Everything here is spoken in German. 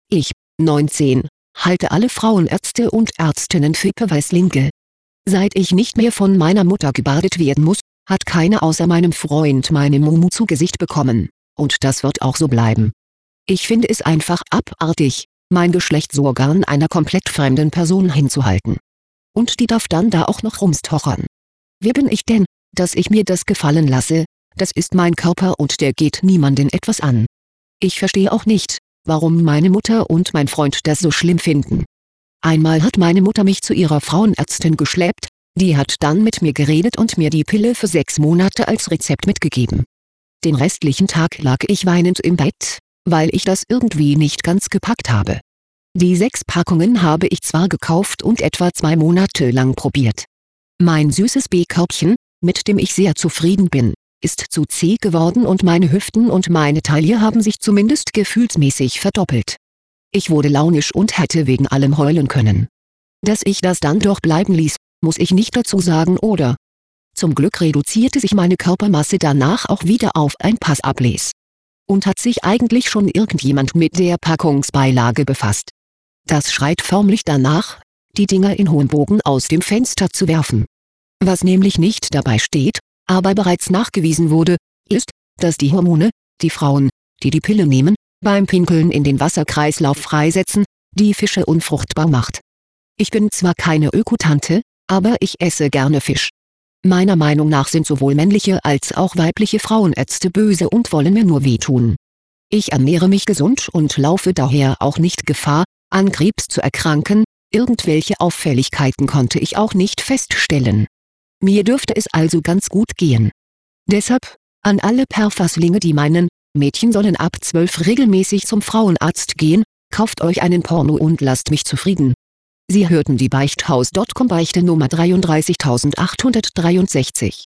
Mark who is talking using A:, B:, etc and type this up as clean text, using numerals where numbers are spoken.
A: Ich, 19, halte alle Frauenärzte und Ärztinnen für Perverslinge. Seit ich nicht mehr von meiner Mutter gebadet werden muss, hat keiner außer meinem Freund meine Mumu zu Gesicht bekommen, und das wird auch so bleiben. Ich finde es einfach abartig, mein Geschlechtsorgan einer komplett fremden Person hinzuhalten. Und die darf dann da auch noch rumstochern. Wer bin ich denn, dass ich mir das gefallen lasse? Das ist mein Körper und der geht niemanden etwas an. Ich verstehe auch nicht, warum meine Mutter und mein Freund das so schlimm finden. Einmal hat meine Mutter mich zu ihrer Frauenärztin geschleppt, die hat dann mit mir geredet und mir die Pille für 6 Monate als Rezept mitgegeben. Den restlichen Tag lag ich weinend im Bett, weil ich das irgendwie nicht ganz gepackt habe. Die 6 Packungen habe ich zwar gekauft und etwa 2 Monate lang probiert. Mein süßes B-Körbchen, mit dem ich sehr zufrieden bin, ist zu zäh geworden und meine Hüften und meine Taille haben sich zumindest gefühlsmäßig verdoppelt. Ich wurde launisch und hätte wegen allem heulen können. Dass ich das dann doch bleiben ließ, muss ich nicht dazu sagen, oder? Zum Glück reduzierte sich meine Körpermasse danach auch wieder auf ein Passablese. Und hat sich eigentlich schon irgendjemand mit der Packungsbeilage befasst? Das schreit förmlich danach, die Dinger in hohem Bogen aus dem Fenster zu werfen. Was nämlich nicht dabei steht, aber bereits nachgewiesen wurde, ist, dass die Hormone, die Frauen, die die Pille nehmen, beim Pinkeln in den Wasserkreislauf freisetzen, die Fische unfruchtbar macht. Ich bin zwar keine Ökotante, aber ich esse gerne Fisch. Meiner Meinung nach sind sowohl männliche als auch weibliche Frauenärzte böse und wollen mir nur wehtun. Ich ernähre mich gesund und laufe daher auch nicht Gefahr, an Krebs zu erkranken, irgendwelche Auffälligkeiten konnte ich auch nicht feststellen. Mir dürfte es also ganz gut gehen. Deshalb, an alle Perverslinge, die meinen, Mädchen sollen ab 12 regelmäßig zum Frauenarzt gehen, kauft euch einen Porno und lasst mich zufrieden. Sie hörten die Beichthaus.com Beichte Nummer 33863.